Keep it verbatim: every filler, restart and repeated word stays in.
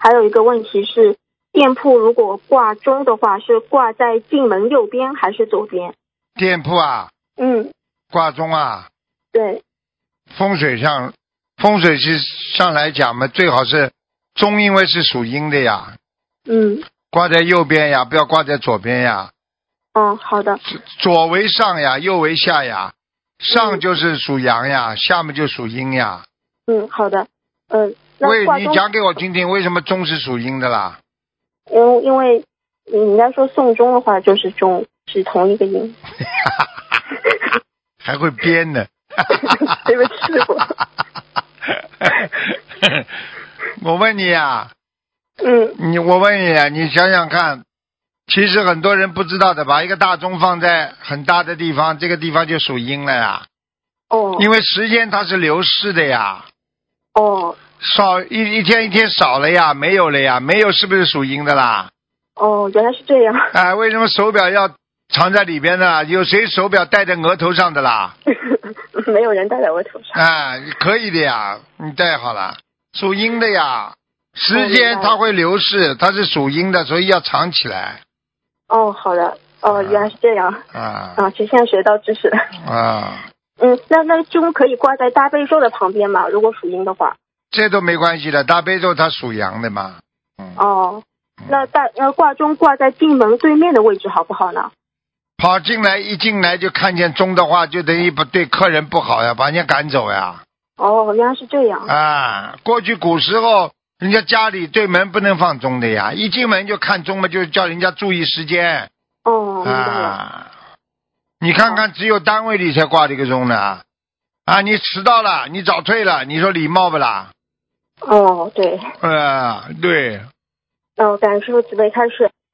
还有一个问题是，店铺如果挂钟的话，是挂在进门右边还是左边？ 店铺啊， 嗯， 挂钟啊， 对， 风水上，风水是上来讲嘛，最好是钟，因为是属阴的呀， 嗯， 挂在右边呀，不要挂在左边呀。 哦，好的， 左为上呀，右为下呀，上就是属阳呀，下面就属阴呀。 嗯，好的，嗯、呃，那喂， 挂钟， 你讲给我听听，为什么钟是属阴的啦？ 因因为人家说送钟的话，就是钟是同一个音。 还会编呢。 对不起，我。 我问你呀， 嗯你我问你啊，你想想看，其实很多人不知道的，把一个大钟放在很大的地方，这个地方就属阴了呀。 哦因为时间它是流逝的呀， 哦少一一天一天少了呀，没有了呀，没有是不是属阴的啦？ 哦，原来是这样。 哎，为什么手表要藏在里边呢？有谁手表戴在额头上的啦？ 没有人戴在我头上。 哎，可以的呀，你戴好了，属阴的呀。时哦明白间它会流逝，它是属阴的，所以要藏起来。 哦，好的。哦，原来是这样。 啊啊，就现在学到知识了。 啊， 嗯，那那个钟可以挂在大悲咒的旁边吗？如果属阴的话。 这都没关系的，大悲咒它属阳的嘛。嗯。 哦，那大那挂钟挂在进门对面的位置好不好呢？ 跑进来一进来就看见钟的话，就等于不对客人不好呀，把人家赶走呀。 哦，原来是这样。 啊，过去古时候人家家里对门不能放钟的呀，一进门就看钟嘛，就叫人家注意时间。 哦，明白了。 啊，你看看，只有单位里才挂这个钟呢。啊，你迟到了，你早退了，你说礼貌不啦？ 哦，对。 啊，对。 哦，感恩师父慈悲开示。